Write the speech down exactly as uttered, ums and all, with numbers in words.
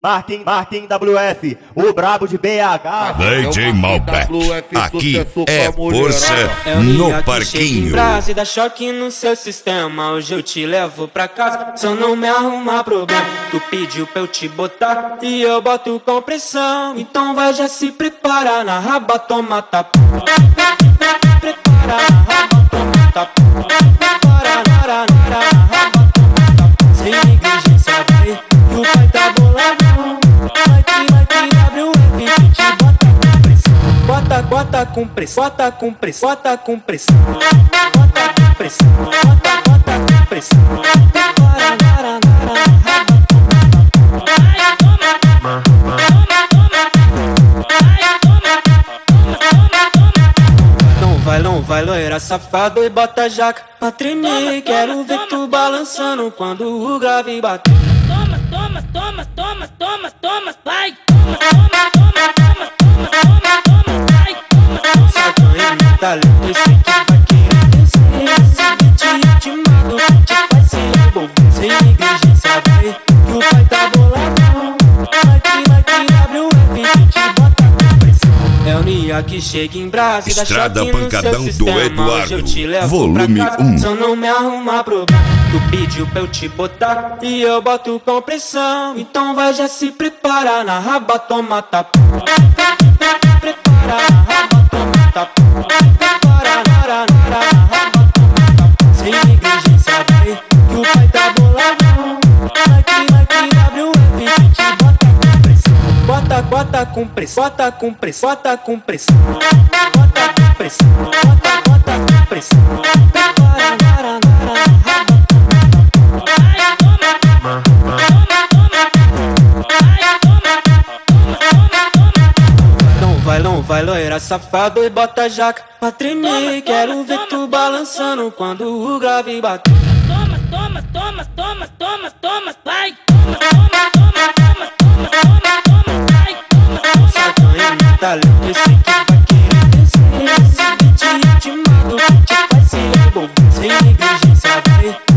Martin, Martin W F, o brabo de B H. D J Malbec, aqui é força no parquinho. E dá choque no seu sistema, hoje eu te levo pra casa. Só não me arrumar problema, tu pediu pra eu te botar e eu boto com pressão. Então vai, já se prepara, na raba toma tapa. Prepara, na raba toma tapa. Prepara, na raba toma tapa. Sem negligência vai, que o pai tá boladão. Vai que, vai que abre o F e te bota com pressão. Bota, bota com pressão, bota com pressão, bota com pressão. Bota com pressão, bota, bota com pressão. Prepara, na raba toma tapa. Vai, não vai, loira safado e bota jaca pra tremer. Quero ver tu balançando quando o grave bater. Toma, toma, toma, toma, toma, toma, vai. Toma, toma, toma, toma, toma, toma, toma, vai. Toma, só ganha no talento, eu sei que vai querer descer. Esse beat ritmado te faz se envolver. Sem negligência vai, que o pai tá boladão. Vai que, vai que abre o F e te bota com pressão. É o Nia que chega em Brasa e dá Estrada choque no Pancadão seu do sistema. Eduardo, Hoje eu te levo volume pra casa, um. só não me arrumar problema. Tu pediu pra eu te botar e eu boto com pressão. Então vai, já se prepara, na raba toma tapa. Prepara, na raba toma tapa. Prepara, na raba toma tapa. Sem negligência vai, que o pai tá boladão. Vai que, vai que abre o F e te bota com pressão. Bota, bota com pressão, bota com pressão, bota com pressão. Bota com pressão, bota, bota com pressão. Prepara, na raba vai, não vai, loira safado e bota jaca pra tremer. Quero ver tu balançando quando o grave bater. toma, toma, toma, toma, toma, toma, vai. Toma, toma, toma, toma, toma, toma, toma, vai. Toma, só ganha no talento, eu sei que vai querer descer. Esse beat ritmado te faz se envolver. Sem negligência vai.